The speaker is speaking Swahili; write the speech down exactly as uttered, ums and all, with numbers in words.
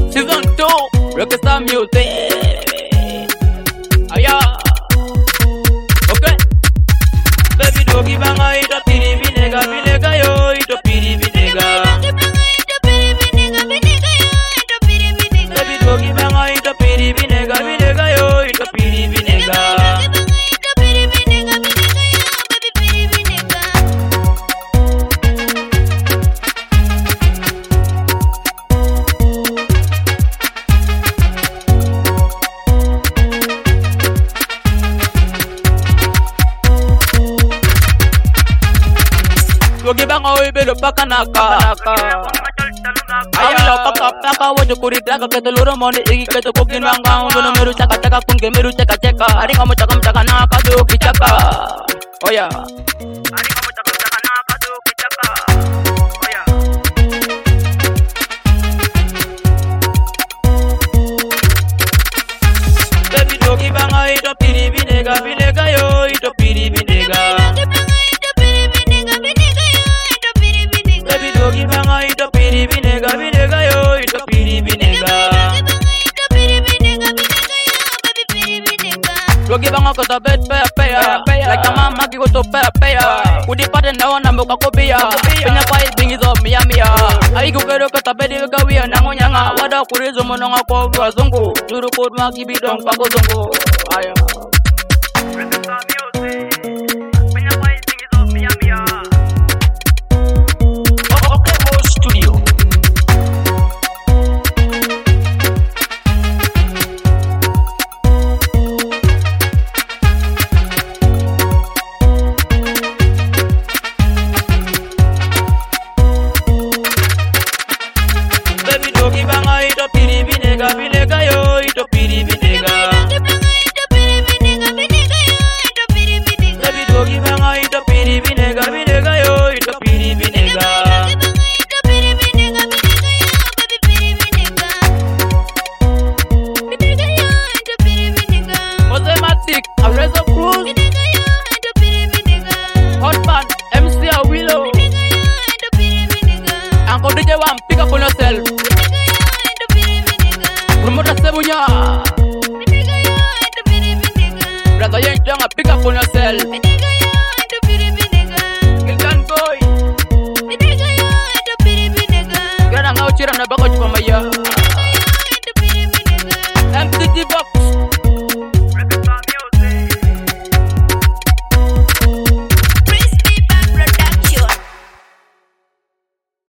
Season two, Rockstar Music. Aya. Okay. Baby doggy banga ito piri binega binega yo ito piri binega. Baby doggy banga ito piri binega binega yo ito piri binega. Doggy banga oi belo pakanaka. Ayah paka paka wajah kuri daga ketelur moni igi ketu kokin wanga uno meru caka caka kun ke meru caka caka hari kamu cakam caka naka doggy caka. Oh ya. Hari kamu cakam caka naka doggy caka. Oh ya. Baby doggy banga ito piri binega binega yo ito piri binega. Doggy banga ito piri binega binega yo ito piri binega. Doggy banga kota bet pe pe like a mama ki koto pe pe udi pade na wana mboka kopia penya pai bingi zo mia mia ai ko kero kota bedi ga wi na ngonyanga wada kurizo mononga ko wazungu juru ko ma ki bidong pa ko zungu aya. Doggy banga ito piri binega binega yo ito piri binega. Baby doggy banga ito piri binega binega yo ito piri binega. Automatic Arezzo Cruz Hotman M C Awilo Uncle D J One pick up on yourself. Promoter Sebunya Brother Young Young pick up on yourself. Gildan boy Gana ngau chira na bako chupa maya.